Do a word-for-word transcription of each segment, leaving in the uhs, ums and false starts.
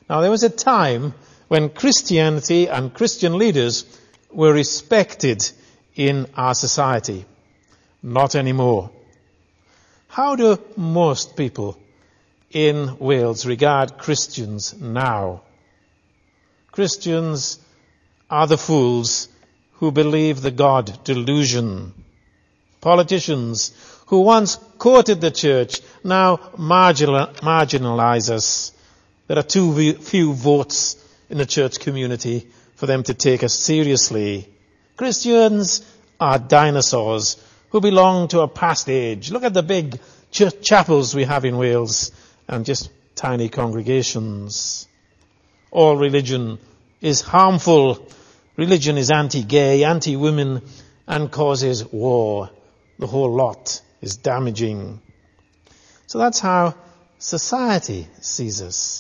Now, there was a time when Christianity and Christian leaders were respected in our society. Not anymore. How do most people in Wales regard Christians now? Christians are the fools who believe the God delusion. Politicians who once quoted the church now marginal, marginalize us. There are too few votes in the church community for them to take us seriously. Christians are dinosaurs who belong to a past age. Look at the big church chapels we have in Wales and just tiny congregations. All religion is harmful. Religion is anti-gay, anti-women, and causes war. The whole lot is damaging. So that's how society sees us.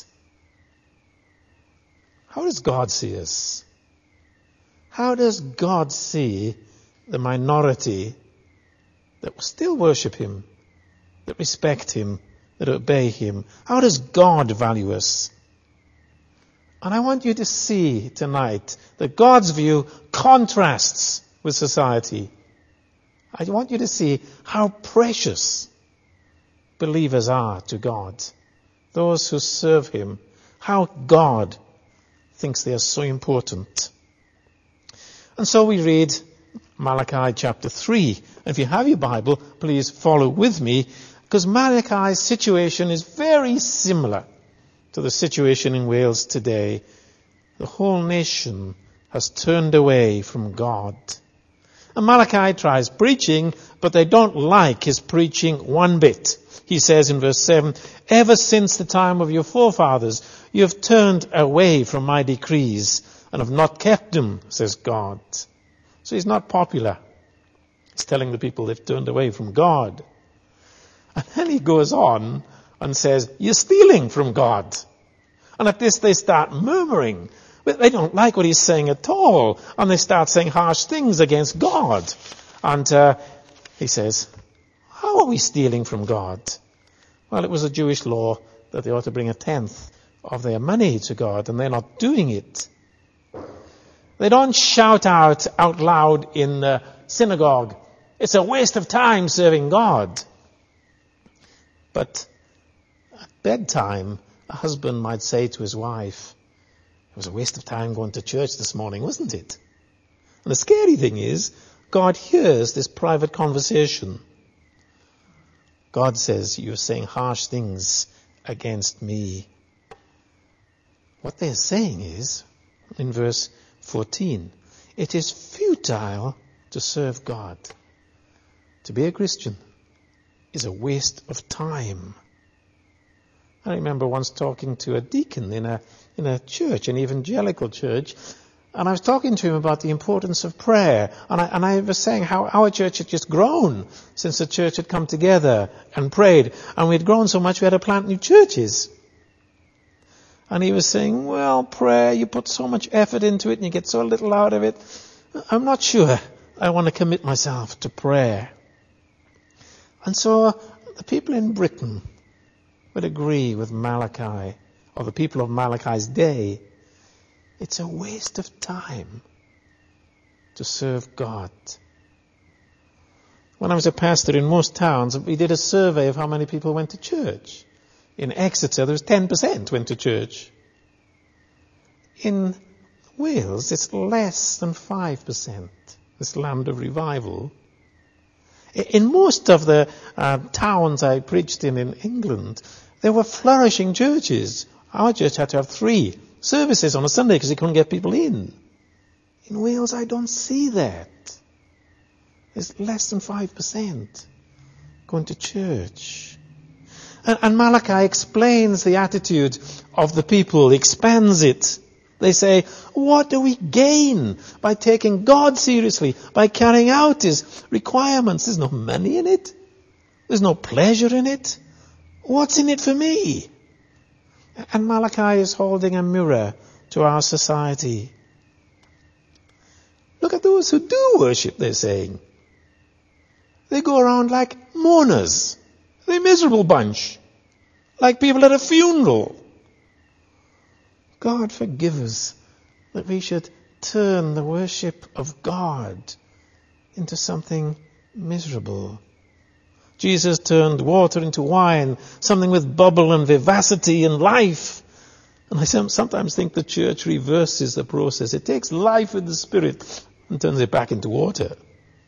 How does God see us? How does God see the minority that still worship him, that respect him, that obey him? How does God value us? And I want you to see tonight that God's view contrasts with society. I want you to see how precious believers are to God. Those who serve him, how God thinks they are so important. And so we read Malachi chapter three. And if you have your Bible, please follow with me, because Malachi's situation is very similar to the situation in Wales today. The whole nation has turned away from God. And Malachi tries preaching, but they don't like his preaching one bit. He says in verse seven, "Ever since the time of your forefathers, you have turned away from my decrees and have not kept them," says God. So he's not popular. He's telling the people they've turned away from God. And then he goes on and says, "You're stealing from God." And at this they start murmuring. But they don't like what he's saying at all. And they start saying harsh things against God. And uh, he says, how are we stealing from God? Well, it was a Jewish law that they ought to bring a tenth of their money to God, and they're not doing it. They don't shout out out loud in the synagogue, "It's a waste of time serving God." But at bedtime, a husband might say to his wife, "It was a waste of time going to church this morning, wasn't it?" And the scary thing is, God hears this private conversation. God says, "You're saying harsh things against me." What they're saying is, in verse fourteen, it is futile to serve God. To be a Christian is a waste of time. I remember once talking to a deacon in a in a church, an evangelical church, and I was talking to him about the importance of prayer. And I, and I was saying how our church had just grown since the church had come together and prayed. And we had grown so much we had to plant new churches. And he was saying, well, prayer, you put so much effort into it and you get so little out of it. I'm not sure I want to commit myself to prayer. And so the people in Britain would agree with Malachi, or the people of Malachi's day. It's a waste of time to serve God. When I was a pastor in most towns, we did a survey of how many people went to church. In Exeter, there was ten percent went to church. In Wales, it's less than five percent, this land of revival. In most of the uh, towns I preached in in England, there were flourishing churches. Our church had to have three services on a Sunday because he couldn't get people in. In Wales, I don't see that. There's less than five percent going to church. And, and Malachi explains the attitude of the people, expands it. They say, what do we gain by taking God seriously, by carrying out his requirements? There's no money in it. There's no pleasure in it. What's in it for me? And Malachi is holding a mirror to our society. Look at those who do worship, they're saying. They go around like mourners. They're a miserable bunch. Like people at a funeral. God forgive us that we should turn the worship of God into something miserable. Jesus turned water into wine, something with bubble and vivacity and life. And I sometimes think the church reverses the process. It takes life with the Spirit and turns it back into water.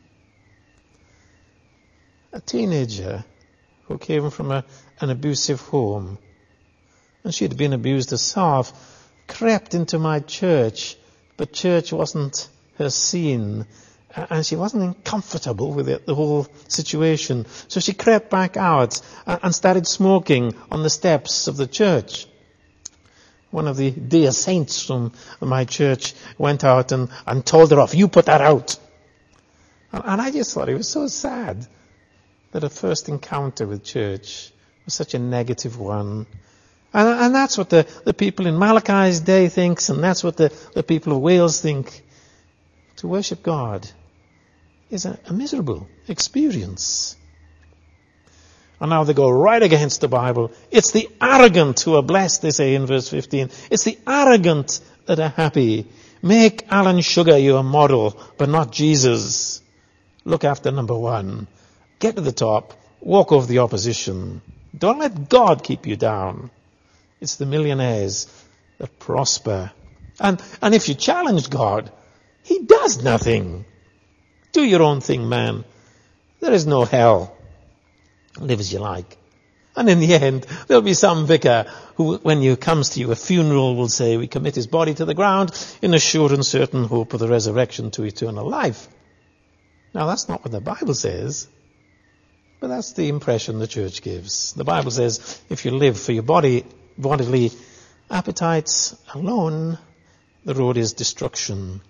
A teenager who came from a, an abusive home, and she had been abused herself, crept into my church, but church wasn't her scene, and she wasn't comfortable with it, the whole situation. So she crept back out and started smoking on the steps of the church. One of the dear saints from my church went out and, and told her off, "You put that out." And, and I just thought it was so sad that her first encounter with church was such a negative one. And, and that's what the, the people in Malachi's day thinks, and that's what the, the people of Wales think. To worship God is a, a miserable experience. And now they go right against the Bible. It's the arrogant who are blessed, they say in verse fifteen. It's the arrogant that are happy. Make Alan Sugar your model, but not Jesus. Look after number one. Get to the top. Walk over the opposition. Don't let God keep you down. It's the millionaires that prosper. And, and if you challenge God, He does nothing. Do your own thing, man. There is no hell. Live as you like. And in the end, there'll be some vicar who, when you comes to you a funeral, will say, "We commit his body to the ground in a sure and certain hope of the resurrection to eternal life." Now, that's not what the Bible says, but that's the impression the church gives. The Bible says, if you live for your body, bodily appetites alone, the road is destruction.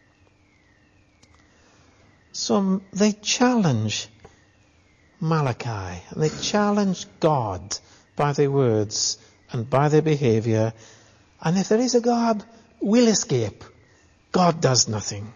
So they challenge Malachi, and they challenge God by their words and by their behavior. And if there is a God, we'll escape. God does nothing.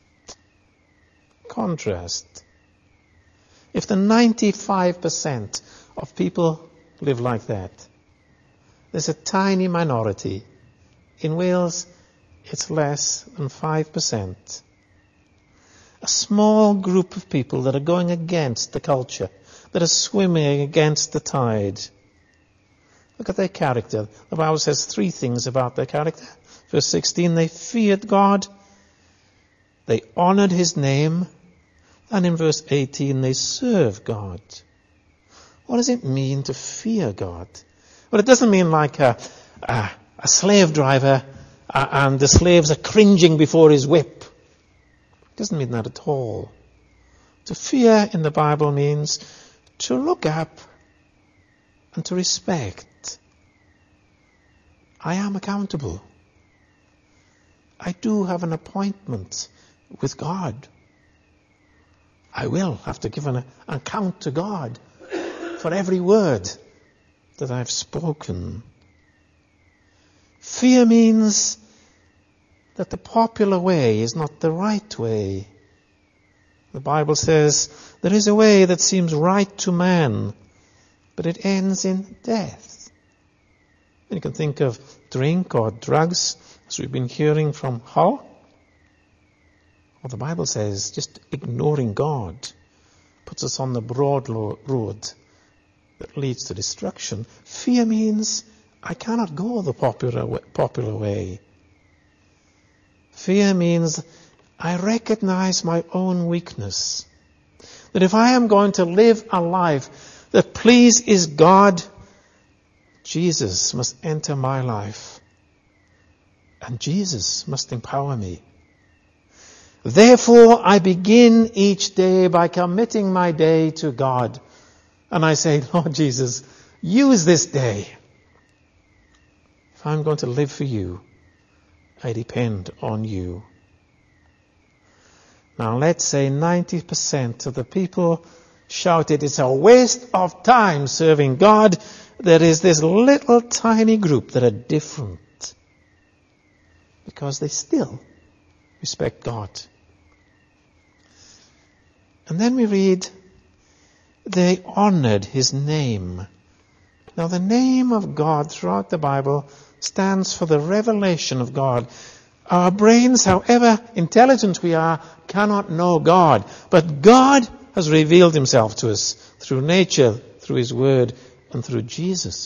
Contrast. If the ninety-five percent of people live like that, there's a tiny minority. In Wales, it's less than five percent. A small group of people that are going against the culture, that are swimming against the tide. Look at their character. The Bible says three things about their character. Verse sixteen, they feared God, they honored His name, and in verse eighteen, they served God. What does it mean to fear God? Well, it doesn't mean like a, a, a slave driver uh, and the slaves are cringing before his whip. It doesn't mean that at all. To fear in the Bible means to look up and to respect. I am accountable. I do have an appointment with God. I will have to give an account to God for every word that I've spoken. Fear means that the popular way is not the right way. The Bible says there is a way that seems right to man, but it ends in death. And you can think of drink or drugs, as we've been hearing from Hull. Well, the Bible says just ignoring God puts us on the broad road that leads to destruction. Fear means I cannot go the popular way, popular way. Fear means I recognize my own weakness. That if I am going to live a life that pleases God, Jesus must enter my life. And Jesus must empower me. Therefore, I begin each day by committing my day to God. And I say, Lord Jesus, use this day. If I'm going to live for you, I depend on you. Now let's say ninety percent of the people shouted, it's a waste of time serving God. There is this little tiny group that are different because they still respect God. And then we read, they honored His name. Now the name of God throughout the Bible stands for the revelation of God. Our brains, however intelligent we are, cannot know God. But God has revealed himself to us through nature, through his word, and through Jesus.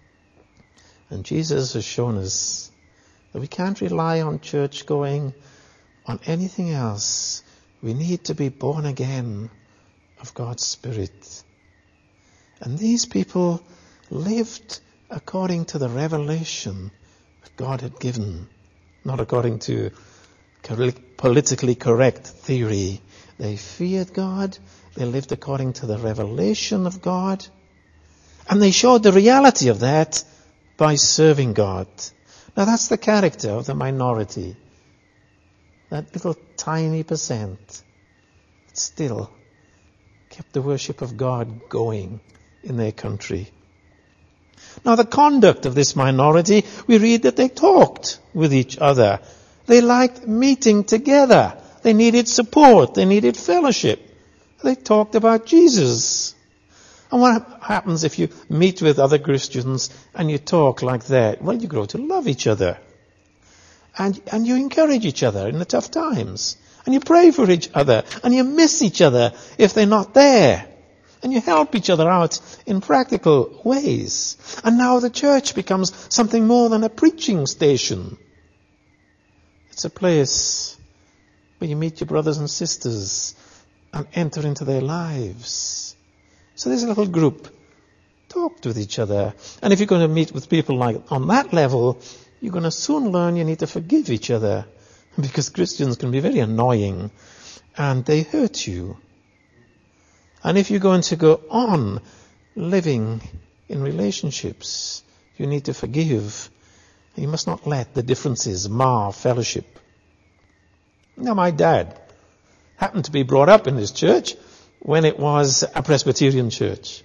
And Jesus has shown us that we can't rely on church going, on anything else. We need to be born again of God's Spirit. And these people lived according to the revelation that God had given, not according to politically correct theory. They feared God. They lived according to the revelation of God. And they showed the reality of that by serving God. Now that's the character of the minority. That little tiny percent that still kept the worship of God going in their country. Now the conduct of this minority, we read that they talked with each other. They liked meeting together. They needed support. They needed fellowship. They talked about Jesus. And what happens if you meet with other Christians and you talk like that? Well, you grow to love each other. And, and you encourage each other in the tough times. And you pray for each other. And you miss each other if they're not there. And you help each other out in practical ways. And now the church becomes something more than a preaching station. It's a place where you meet your brothers and sisters and enter into their lives. So this little group talked with each other. And if you're going to meet with people like on that level, you're going to soon learn you need to forgive each other. Because Christians can be very annoying and they hurt you. And if you're going to go on living in relationships, you need to forgive. You must not let the differences mar fellowship. Now my dad happened to be brought up in this church when it was a Presbyterian church.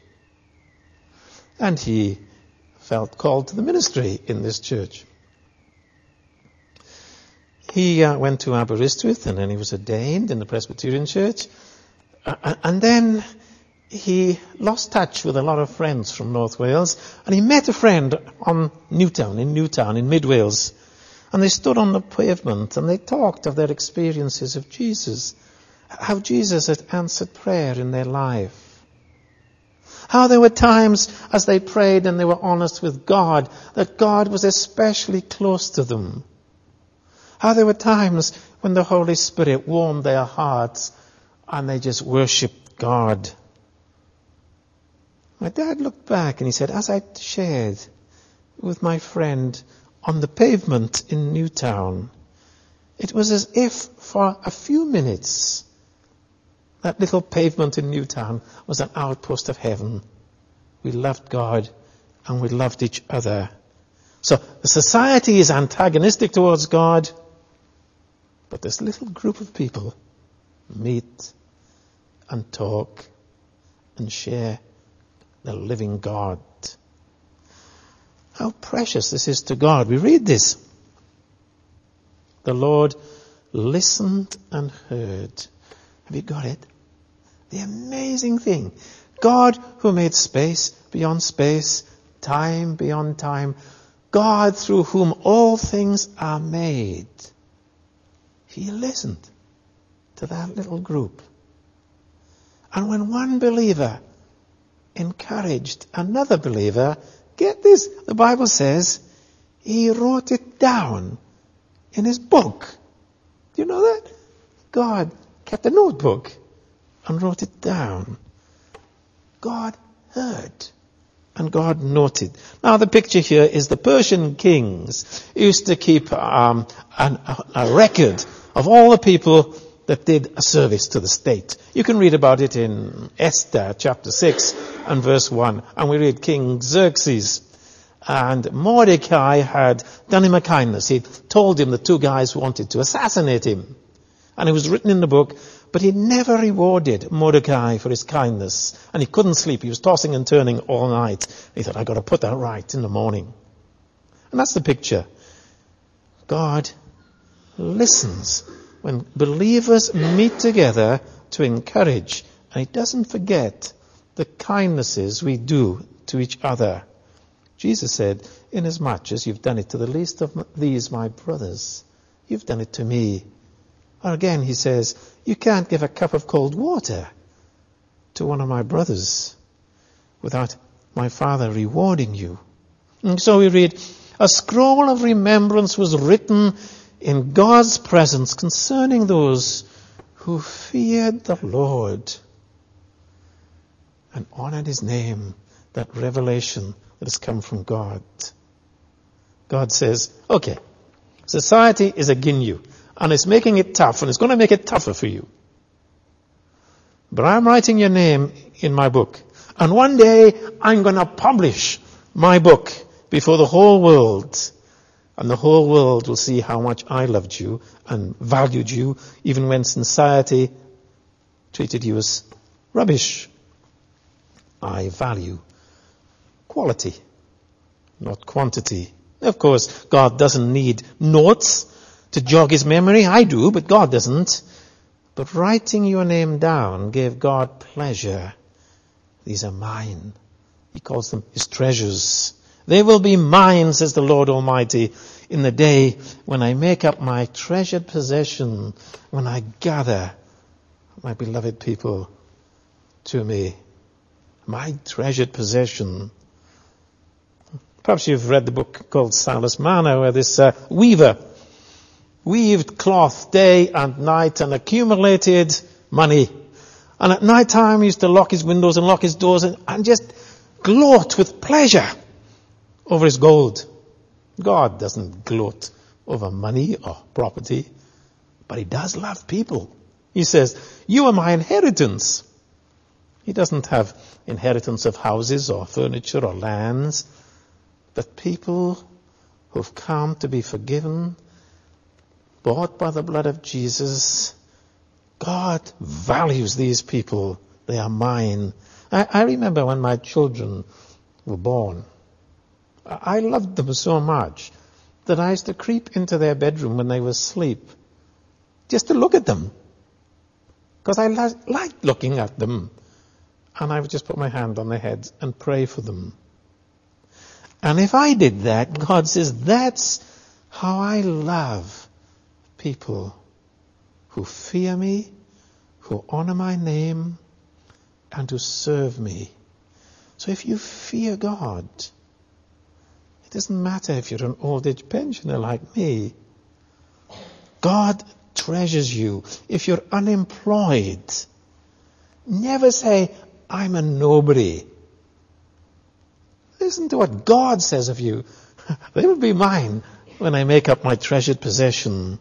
And he felt called to the ministry in this church. He uh, went to Aberystwyth and then he was ordained in the Presbyterian church. Uh, and then he lost touch with a lot of friends from North Wales. And he met a friend on Newtown, in Newtown, in Mid Wales. And they stood on the pavement and they talked of their experiences of Jesus. How Jesus had answered prayer in their life. How there were times as they prayed and they were honest with God, that God was especially close to them. How there were times when the Holy Spirit warmed their hearts and they just worshipped God. My dad looked back and he said, as I shared with my friend on the pavement in Newtown, it was as if for a few minutes that little pavement in Newtown was an outpost of heaven. We loved God and we loved each other. So the society is antagonistic towards God, but this little group of people meet and talk and share the living God. How precious this is to God. We read this. The Lord listened and heard. Have you got it? The amazing thing. God who made space beyond space, time beyond time. God through whom all things are made. He listened to that little group. And when one believer encouraged another believer, get this, the Bible says, he wrote it down in his book. Do you know that? God kept a notebook and wrote it down. God heard and God noted. Now the picture here is the Persian kings used to keep um, an, a, a record of all the people that did a service to the state. You can read about it in Esther chapter six and verse one. And we read King Xerxes. And Mordecai had done him a kindness. He told him the two guys wanted to assassinate him. And it was written in the book, but he never rewarded Mordecai for his kindness. And he couldn't sleep. He was tossing and turning all night. He thought, I've got to put that right in the morning. And that's the picture. God listens when believers meet together to encourage. And he doesn't forget the kindnesses we do to each other. Jesus said, inasmuch as you've done it to the least of these my brothers, you've done it to me. Or again, he says, you can't give a cup of cold water to one of my brothers without my Father rewarding you. And so we read, a scroll of remembrance was written in God's presence concerning those who feared the Lord and honored his name, that revelation that has come from God. God says, okay, society is against you, and it's making it tough, and it's going to make it tougher for you. But I'm writing your name in my book, and one day I'm going to publish my book before the whole world, and the whole world will see how much I loved you and valued you, even when society treated you as rubbish. I value quality, not quantity. Of course, God doesn't need notes to jog his memory. I do, but God doesn't. But writing your name down gave God pleasure. These are mine. He calls them his treasures. They will be mine, says the Lord Almighty, in the day when I make up my treasured possession, when I gather my beloved people to me. My treasured possession. Perhaps you've read the book called Salus Manor, where this uh, weaver weaved cloth day and night and accumulated money. And at night time he used to lock his windows and lock his doors and, and just gloat with pleasure over his gold. God doesn't gloat over money or property, but he does love people. He says, you are my inheritance. He doesn't have inheritance of houses or furniture or lands, but people who've come to be forgiven, bought by the blood of Jesus. God values these people. They are mine. I, I remember when my children were born, I loved them so much that I used to creep into their bedroom when they were asleep just to look at them, because I li- liked looking at them. And I would just put my hand on their heads and pray for them. And if I did that, God says, that's how I love people who fear me, who honor my name, and who serve me. So if you fear God, it doesn't matter if you're an old age pensioner like me. God treasures you. If you're unemployed, never say, I'm a nobody. Listen to what God says of you. They will be mine when I make up my treasured possession.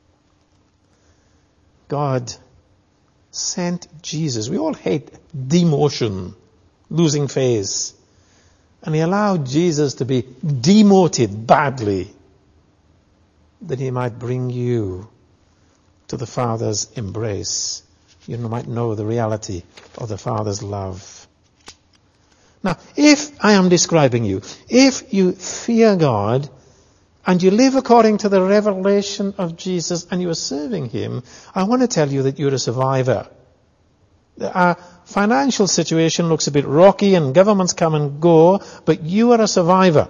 God sent Jesus. We all hate demotion, losing face. And he allowed Jesus to be demoted badly, that he might bring you to the Father's embrace. You might know the reality of the Father's love. Now, if I am describing you, if you fear God and you live according to the revelation of Jesus and you are serving him, I want to tell you that you're a survivor. Our financial situation looks a bit rocky and governments come and go, but you are a survivor.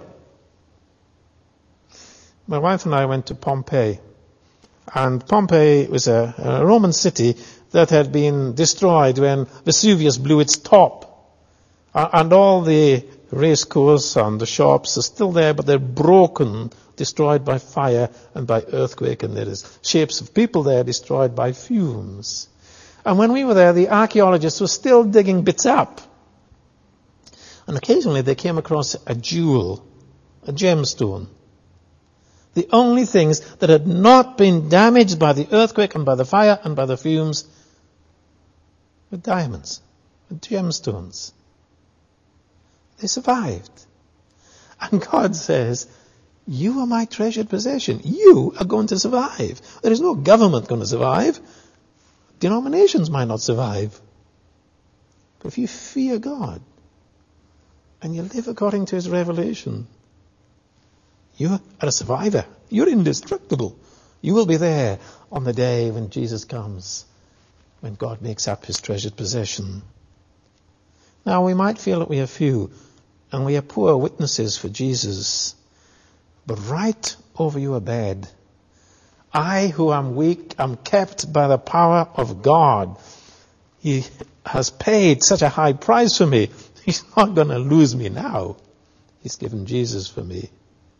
My wife and I went to Pompeii. And Pompeii was a, a Roman city that had been destroyed when Vesuvius blew its top. Uh, and all the racecourse and the shops are still there, but they're broken, destroyed by fire and by earthquake. And there is shapes of people there destroyed by fumes. And when we were there, the archaeologists were still digging bits up. And occasionally they came across a jewel, a gemstone. The only things that had not been damaged by the earthquake and by the fire and by the fumes were diamonds, were gemstones. They survived. And God says, you are my treasured possession. You are going to survive. There is no government going to survive. Denominations might not survive. But if you fear God and you live according to his revelation, you are a survivor. You're indestructible. You will be there on the day when Jesus comes, when God makes up his treasured possession. Now, we might feel that we are few, and we are poor witnesses for Jesus. But right over your bed, I who am weak am kept by the power of God. He has paid such a high price for me. He's not going to lose me now. He's given Jesus for me.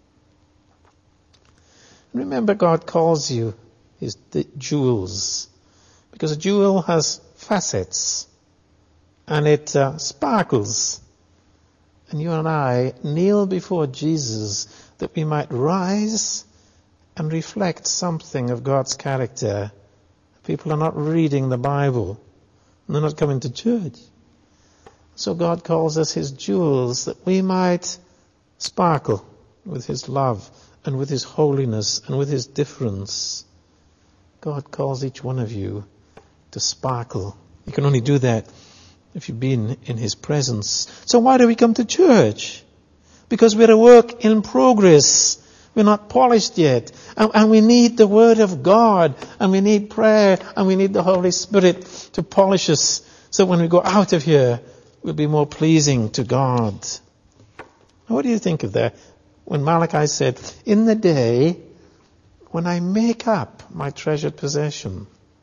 Remember, God calls you his jewels, because a jewel has facets and it uh, sparkles. And you and I kneel before Jesus that we might rise and reflect something of God's character. People are not reading the Bible, and they're not coming to church. So God calls us his jewels that we might sparkle with his love and with his holiness and with his difference. God calls each one of you to sparkle. You can only do that if you've been in his presence. So why do we come to church? Because we're a work in progress. We're not polished yet. And, and we need the Word of God. And we need prayer. And we need the Holy Spirit to polish us, so when we go out of here, we'll be more pleasing to God. What do you think of that? When Malachi said, in the day when I make up my treasured possession.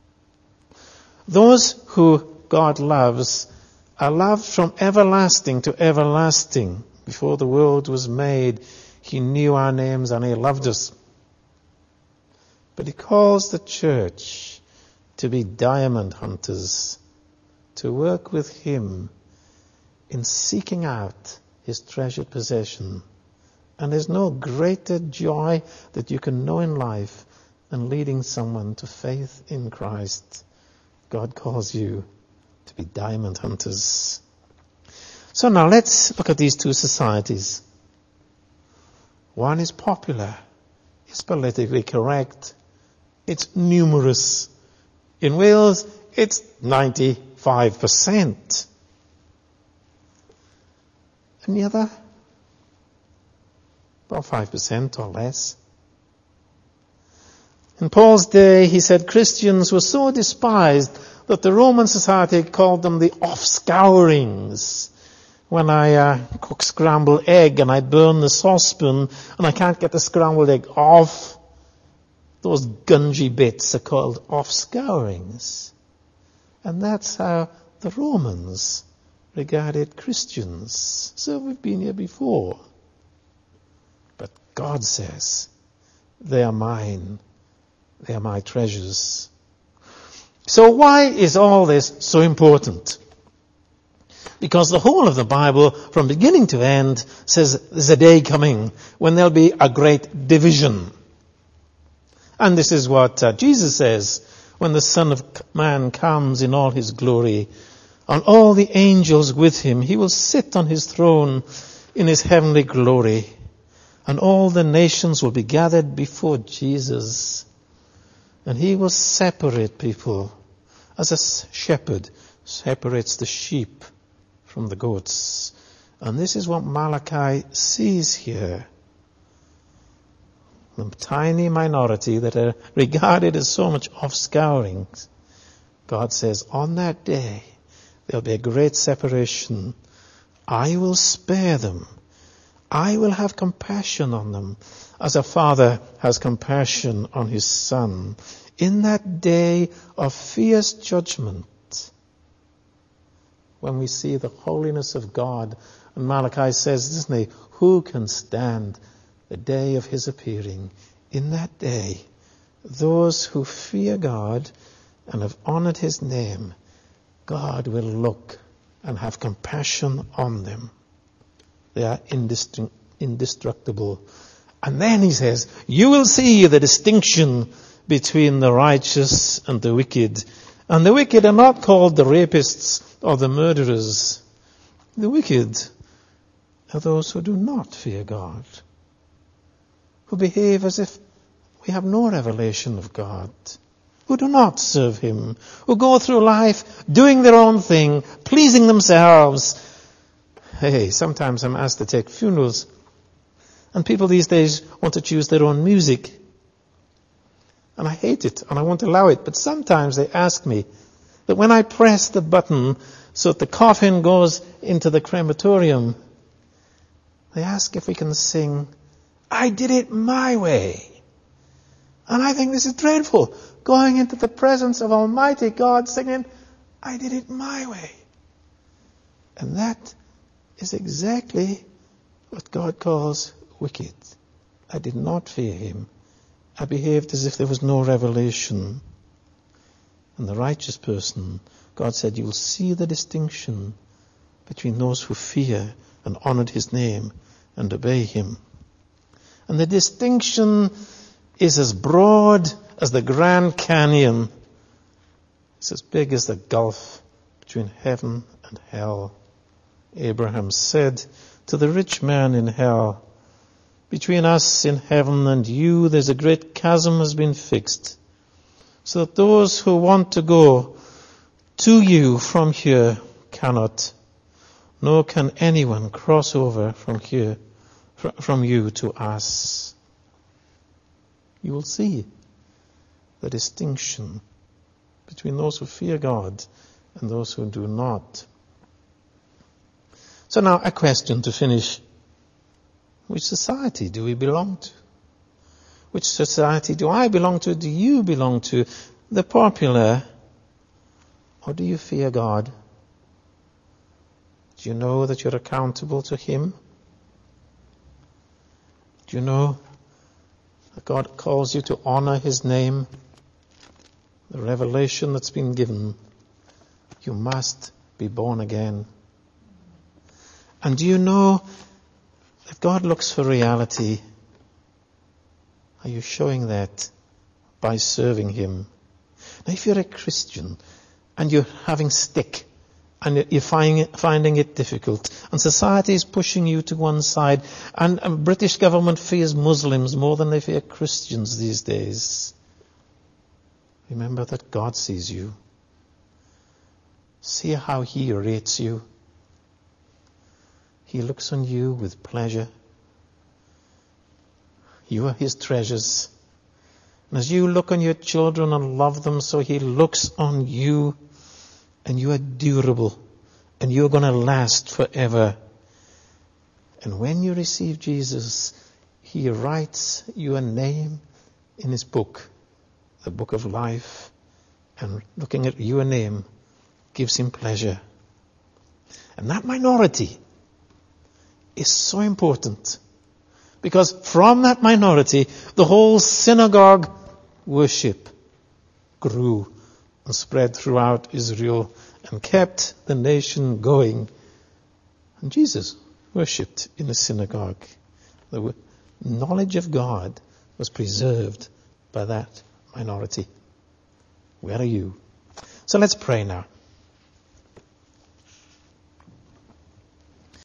Those who God loves are loved from everlasting to everlasting. Before the world was made, he knew our names and he loved us. But he calls the church to be diamond hunters, to work with him in seeking out his treasured possession. And there's no greater joy that you can know in life than leading someone to faith in Christ. God calls you to be diamond hunters. So now let's look at these two societies. One is popular. It's politically correct. It's numerous. In Wales, it's ninety-five percent. And the other, about five percent or less. In Paul's day, he said Christians were so despised that the Roman society called them the offscourings. When I uh, cook scrambled egg and I burn the saucepan and I can't get the scrambled egg off, those gungy bits are called offscourings. And that's how the Romans regarded Christians. So we've been here before. But God says, they are mine. They are my treasures. So why is all this so important? Because the whole of the Bible, from beginning to end, says there's a day coming when there'll be a great division. And this is what uh, Jesus says when the Son of Man comes in all his glory, and all the angels with him. He will sit on his throne in his heavenly glory, and all the nations will be gathered before Jesus. And he will separate people as a shepherd separates the sheep from the goats. And this is what Malachi sees here. The tiny minority that are regarded as so much offscourings. God says, on that day, there'll be a great separation. I will spare them. I will have compassion on them, as a father has compassion on his son. In that day of fierce judgment, when we see the holiness of God, and Malachi says, doesn't he, who can stand the day of his appearing? In that day, those who fear God and have honored his name, God will look and have compassion on them. They are indestructible. And then he says, you will see the distinction between the righteous and the wicked. And the wicked are not called the rapists or the murderers. The wicked are those who do not fear God, who behave as if we have no revelation of God, who do not serve him, who go through life doing their own thing, pleasing themselves. Hey, sometimes I'm asked to take funerals, and people these days want to choose their own music. And I hate it, and I won't allow it. But sometimes they ask me that when I press the button so that the coffin goes into the crematorium, They ask if we can sing, I did it my way. And I think this is dreadful. Going into the presence of Almighty God singing, I did it my way. And that is exactly what God calls wicked. I did not fear him. I behaved as if there was no revelation. And the righteous person, God said, you will see the distinction between those who fear and honored his name and obey him. And the distinction is as broad as the Grand Canyon. It's as big as the gulf between heaven and hell. Abraham said to the rich man in hell, between us in heaven and you, there's a great chasm has been fixed, so that those who want to go to you from here cannot, nor can anyone cross over from here, from you to us. You will see the distinction between those who fear God and those who do not. So now a question to finish. Which society do we belong to? Which society do I belong to? Do you belong to? The popular? Or do you fear God? Do you know that you're accountable to him? Do you know that God calls you to honor his name? The revelation that's been given. You must be born again. And do you know that God looks for reality? Are you showing that by serving him? Now, if you're a Christian and you're having stick and you're finding it, finding it difficult, and society is pushing you to one side, and the British government fears Muslims more than they fear Christians these days, remember that God sees you. See how he rates you. He looks on you with pleasure. You are his treasures. And as you look on your children and love them, so he looks on you, and you are durable, and you're going to last forever. And when you receive Jesus, he writes your name in his book, the book of life, and looking at your name gives him pleasure. And that minority is so important, because from that minority, the whole synagogue worship grew and spread throughout Israel and kept the nation going. And Jesus worshipped in the synagogue. The knowledge of God was preserved by that minority. Where are you? So let's pray now.